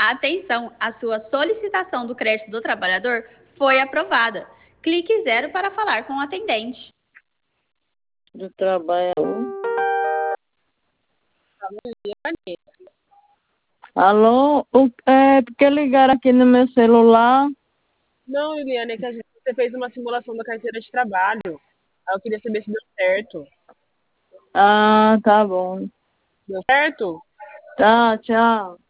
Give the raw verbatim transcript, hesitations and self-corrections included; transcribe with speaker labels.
Speaker 1: Atenção, a sua solicitação do crédito do trabalhador foi aprovada. Clique zero para falar com o atendente.
Speaker 2: Do trabalhador. Alô? O, é porque ligaram aqui no meu celular.
Speaker 3: Não, Liliane, é que a gente, você fez uma simulação da carteira de trabalho. Aí eu queria saber se deu certo.
Speaker 2: Ah, tá bom.
Speaker 3: Deu certo?
Speaker 2: Tá, tchau.